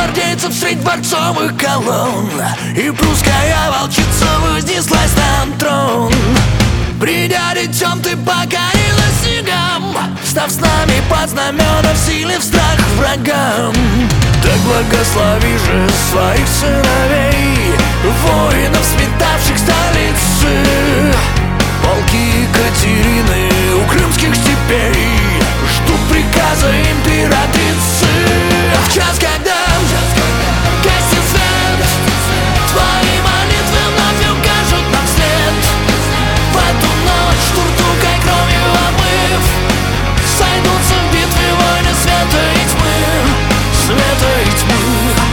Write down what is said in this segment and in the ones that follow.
гвардейцев средь дворцовых колонн, и прусская волчица вознеслась на трон. Придя детем, ты покорила снегам, став с нами под знамена, в силе в страх врагам. Так благослови же своих сыновей, воинов, сметавших столицы, полки Екатерины у крымских степей ждут приказа императрицы. В час, когда гаснет свет, твои молитвы вновь укажут нам след. В эту ночь туртукой кровью омыв, сойдутся в битве войны света и тьмы, света и тьмы.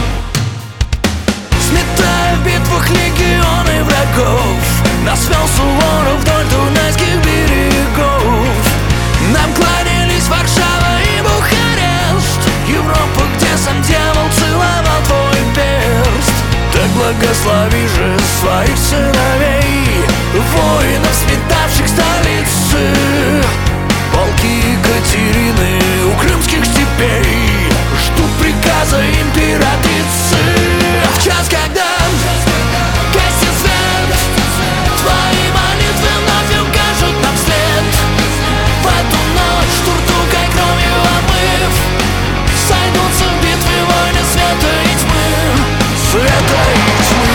Сметая в битвах легионы врагов, нас вел Суворов вдоль дунайских берегов. Нам кланялись Варшава и Бухарест, Европа, где сам дьявол целовал твой перст. Так благослови же своих сыновей, воинов, сметавших столицы, полки Екатерины у крымских степей ждут приказа императрицы. В час, когда гаснет свет, твои молитвы вновь укажут нам след. В эту ночь туртукой кровью омыв, сойдутся в битве войны света и тьмы, света и тьмы.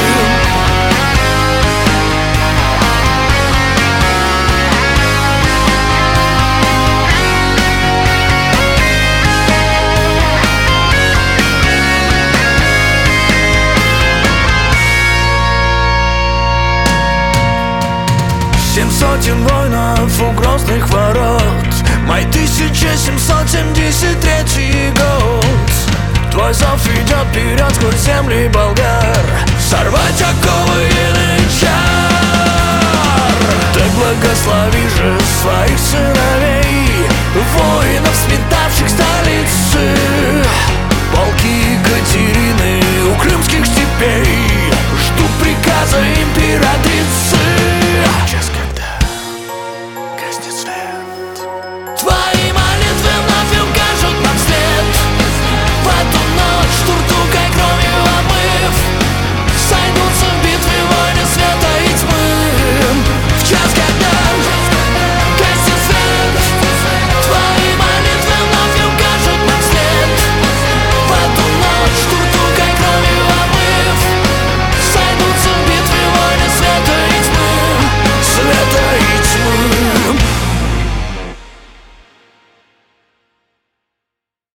Семь сотен воинов у грозных ворот, май 1773 год. Твой зов идет вперед сквозь земли болгар, сорвать оковы янычар. Так благослови же своих сыновей, воинов, сметавших